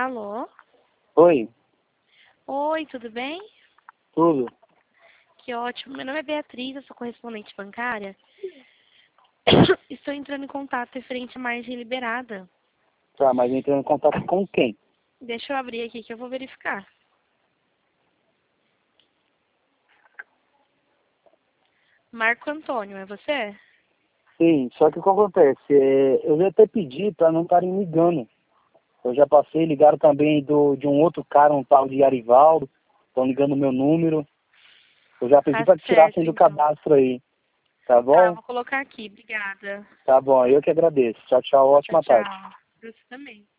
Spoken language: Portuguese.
Alô? Oi, Oi, tudo bem? tudo. Que ótimo. Meu nome é Beatriz, eu sou correspondente bancária. Estou entrando em contato referente à margem liberada. Tá, mas entrando em contato com quem? Deixa eu abrir aqui que eu vou verificar. Marco Antônio, é você? Sim, só que o que acontece? Eu já até pedi para não estarem ligando. Eu já passei, ligaram também de um outro cara, um tal de Arivaldo. Estão ligando o meu número. Eu já pedi Tá para certo, tirassem do então. cadastro aí. Tá Tá, bom? vou colocar aqui. Obrigada. Tá bom, eu que agradeço. Tchau, tchau, Tchau, ótima tarde. tchau. Pra você também.